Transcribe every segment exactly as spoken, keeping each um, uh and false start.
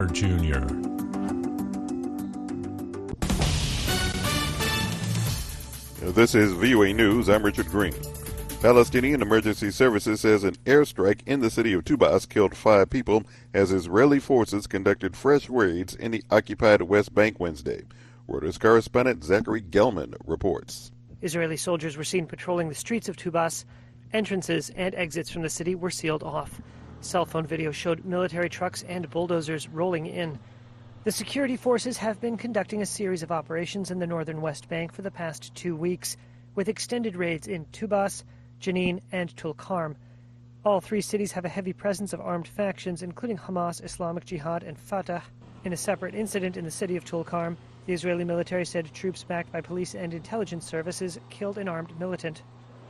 Junior This is V O A News. I'm Richard Green. Palestinian Emergency Services says an airstrike in the city of Tubas killed five people as Israeli forces conducted fresh raids in the occupied West Bank Wednesday. Reuters correspondent Zachary Gelman reports. Israeli soldiers were seen patrolling the streets of Tubas. Entrances and exits from the city were sealed off. Cell phone video showed military trucks and bulldozers rolling in. The security forces have been conducting a series of operations in the northern West Bank for the past two weeks, with extended raids in Tubas, Jenin, and Tulkarm. All three cities have a heavy presence of armed factions, including Hamas, Islamic Jihad, and Fatah. In a separate incident in the city of Tulkarm, the Israeli military said troops backed by police and intelligence services killed an armed militant.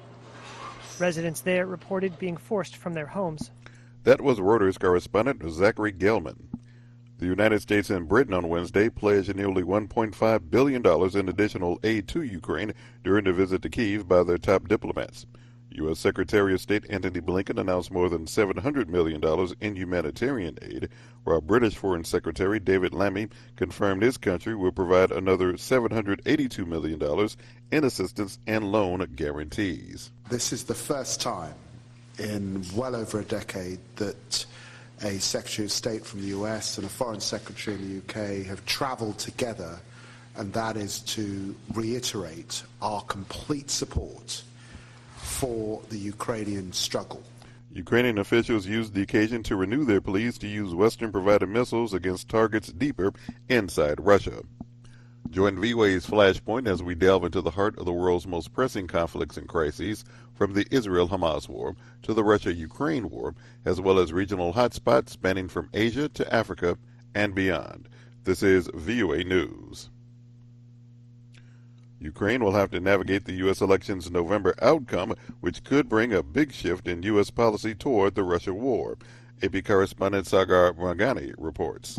Residents there reported being forced from their homes. That was Reuters correspondent Zachary Gelman. The United States and Britain on Wednesday pledged nearly one point five billion dollars in additional aid to Ukraine during a visit to Kyiv by their top diplomats. U S. Secretary of State Antony Blinken announced more than seven hundred million dollars in humanitarian aid, while British Foreign Secretary David Lammy confirmed his country will provide another seven hundred eighty-two million dollars in assistance and loan guarantees. This is the first time in well over a decade that a Secretary of State from the U S and a Foreign Secretary in the U K have travelled together, and that is to reiterate our complete support for the Ukrainian struggle. Ukrainian officials used the occasion to renew their pleas to use Western-provided missiles against targets deeper inside Russia. Join V O A's Flashpoint as we delve into the heart of the world's most pressing conflicts and crises, from the Israel-Hamas war to the Russia-Ukraine war, as well as regional hotspots spanning from Asia to Africa and beyond. This is V O A News. Ukraine will have to navigate the U S election's November outcome, which could bring a big shift in U S policy toward the Russia war. A P correspondent Sagar Magani reports.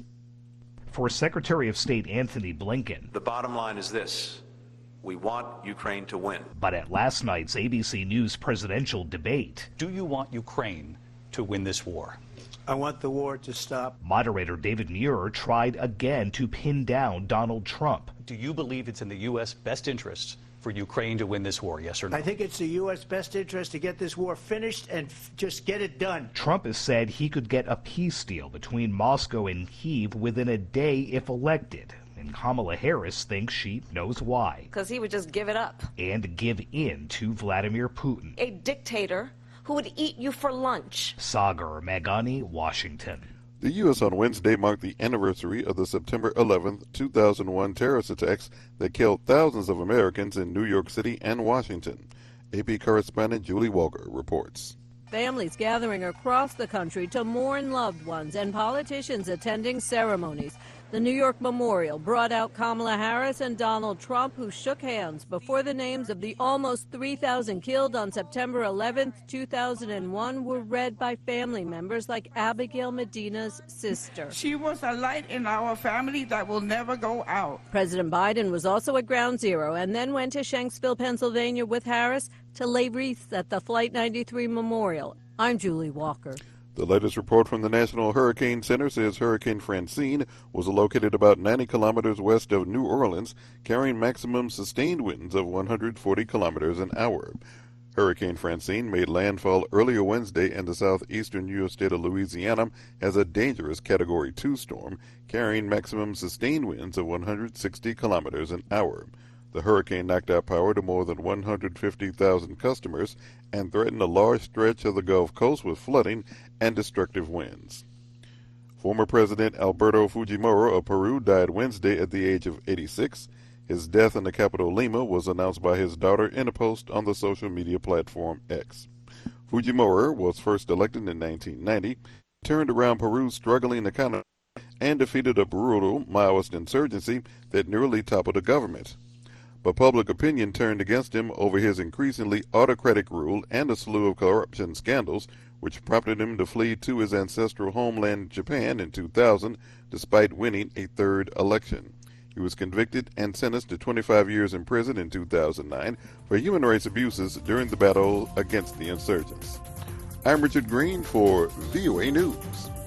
For Secretary of State Antony Blinken, the bottom line is this: we want Ukraine to win. But at last night's A B C News presidential debate, do you want Ukraine to win this war? I want the war to stop. Moderator David Muir tried again to pin down Donald Trump. Do you believe it's in the U S best interest for Ukraine to win this war, yes or no? I think it's the U S best interest to get this war finished and f- just get it done. Trump has said he could get a peace deal between Moscow and Kyiv within a day if elected. And Kamala Harris thinks she knows why. Because he would just give it up. And give in to Vladimir Putin, a dictator who would eat you for lunch. Sagar Magani, Washington. The U S on Wednesday marked the anniversary of the September eleventh, two thousand one terrorist attacks that killed thousands of Americans in New York City and Washington. A P correspondent Julie Walker reports. Families gathering across the country to mourn loved ones and politicians attending ceremonies. The New York Memorial brought out Kamala Harris and Donald Trump, who shook hands before the names of the almost three thousand killed on September eleventh, two thousand one were read by family members like Abigail Medina's sister. She was a light in our family that will never go out. President Biden was also at Ground Zero and then went to Shanksville, Pennsylvania with Harris to lay wreaths at the Flight ninety-three Memorial. I'm Julie Walker. The latest report from the National Hurricane Center says Hurricane Francine was located about ninety kilometers west of New Orleans, carrying maximum sustained winds of one hundred forty kilometers an hour. Hurricane Francine made landfall earlier Wednesday in the southeastern U S state of Louisiana as a dangerous Category two storm, carrying maximum sustained winds of one hundred sixty kilometers an hour. The hurricane knocked out power to more than one hundred fifty thousand customers and threatened a large stretch of the Gulf Coast with flooding and destructive winds. Former President Alberto Fujimori of Peru died Wednesday at the age of eighty-six. His death in the capital Lima was announced by his daughter in a post on the social media platform X. Fujimori was first elected in nineteen ninety, turned around Peru's struggling economy, and defeated a brutal Maoist insurgency that nearly toppled the government. But public opinion turned against him over his increasingly autocratic rule and a slew of corruption scandals, which prompted him to flee to his ancestral homeland, Japan, in two thousand, despite winning a third election. He was convicted and sentenced to twenty-five years in prison in two thousand nine for human rights abuses during the battle against the insurgents. I'm Richard Green for V O A News.